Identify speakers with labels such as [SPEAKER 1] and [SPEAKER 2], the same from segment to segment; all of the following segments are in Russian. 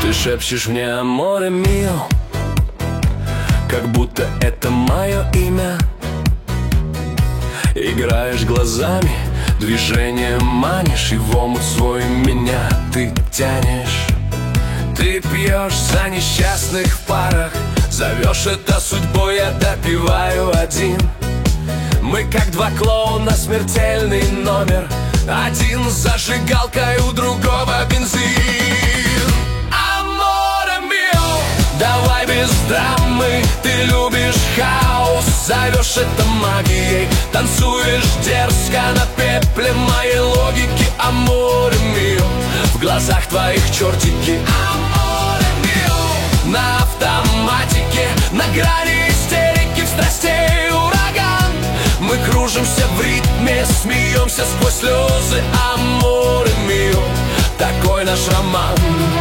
[SPEAKER 1] Ты шепчешь мне аморе мио, как будто это мое имя. Играешь глазами, движением манишь, и в омут свой меня ты тянешь. Ты пьешь за несчастных в парах, зовешь это судьбой, я допиваю один. Мы как два клоуна, смертельный номер, один с зажигалкой, у другого бензин. Аморе мио, давай без драмы, ты любишь хаос, зовешь это магией, танцуешь дерзко на пепле моей логики. Аморе мио, в глазах твоих чертики. Аморе мио, на автоматике, на грани истерики, в страстей ураган. Мы кружимся в ритме, смеемся сквозь слезы. Аморе мио, такой наш роман.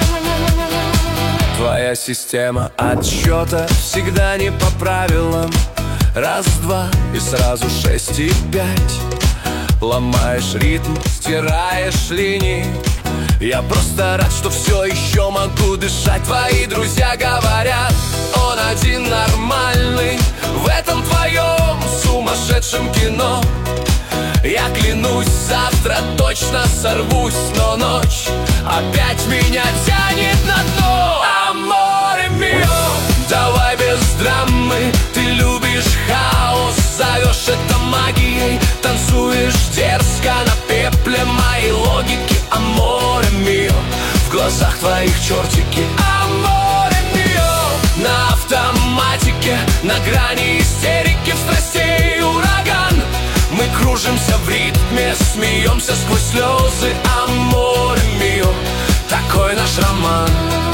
[SPEAKER 1] Твоя система отсчета всегда не по правилам. Раз-два и сразу 6 и 5. Ломаешь ритм, стираешь линии. Я просто рад, что все еще могу дышать. Твои друзья говорят, он один нормальный в этом твоем сумасшедшем кино. Я клянусь, завтра точно сорвусь, но ночь опять меня тянет на дно. Аморе мио, давай без драмы, ты любишь хаос, зовешь это магией, танцуешь дерзко на пепле моей логики. Аморе мио, в глазах твоих чертики. Аморе мио, на автоматике, на грани истерики, в страстей ураган. Мы кружимся в ритме, смеемся сквозь слезы. Аморе мио, такой наш роман.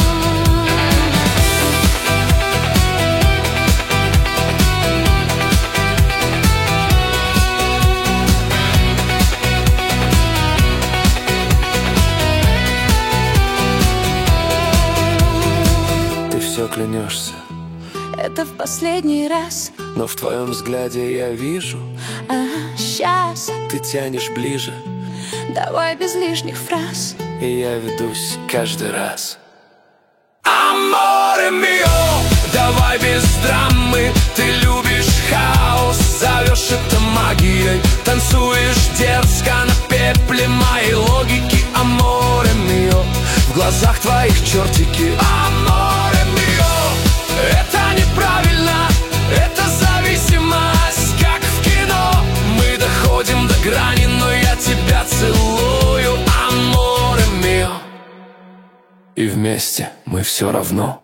[SPEAKER 1] Ты все клянешься,
[SPEAKER 2] это в последний раз,
[SPEAKER 1] но в твоем взгляде я вижу,
[SPEAKER 2] сейчас
[SPEAKER 1] ты тянешь ближе,
[SPEAKER 2] давай без лишних фраз.
[SPEAKER 1] и я ведусь каждый раз. Аморе мио, давай без драмы, ты любишь хаос, зовешь это магией, танцуешь дерзко на пепле моей логики. Аморе мио, в глазах твоих чертики. Аморе мио, это неправильно, это зависимость, как в кино. Мы доходим до грани, но я тебя целую. Аморе мио, и вместе мы все равно.